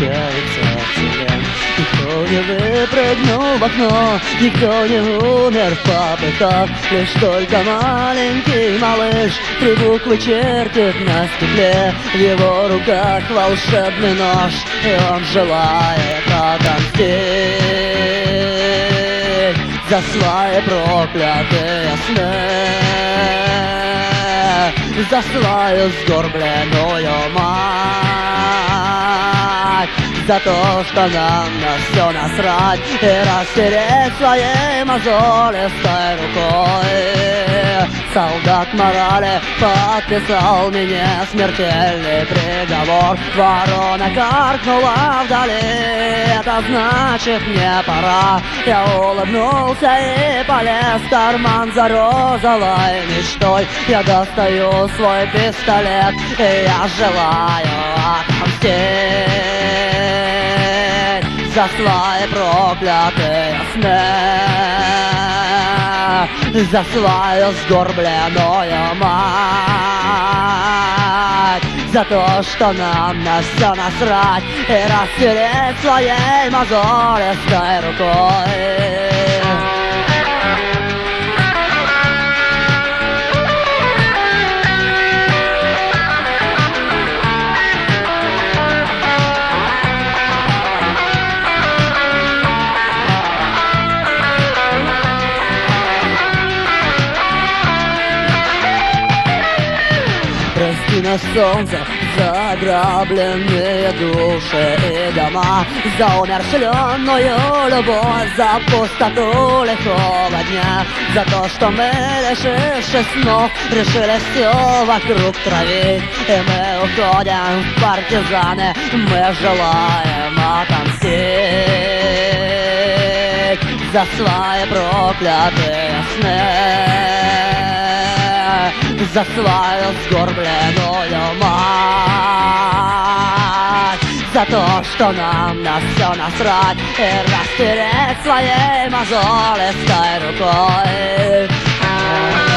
кончается вселен. Никто не выпрыгнул в окно, никто не умер в попыхах. Лишь только маленький малыш три буквы чертит на стекле. В его руках волшебный нож, и он желает отомстить за свои проклятые сны, за свою сгорбленную мать, за то, что нам на все насрать, и растереть своей мозолистой рукой. Солдат морали подписал мне смертельный приговор. Ворона каркнула вдали, это значит мне пора. Я улыбнулся и полез в карман за розовой мечтой. Я достаю свой пистолет, и я желаю отомстить за свои проклятые сны, за свою сгорбленную мать, за то, что нам на все насрать, и растереть своей мозолистой рукой. На солнце за ограбленные души и дома, за умерщвленную любовь, за пустоту лихого дня, за то, что мы, лишившись снов, решили все вокруг травить. И мы уходим в партизаны, мы желаем отомстить за свои проклятые сны, за свою сгорбленную мать, за то, что нам на все насрать, и растереть своей мозолистой рукой.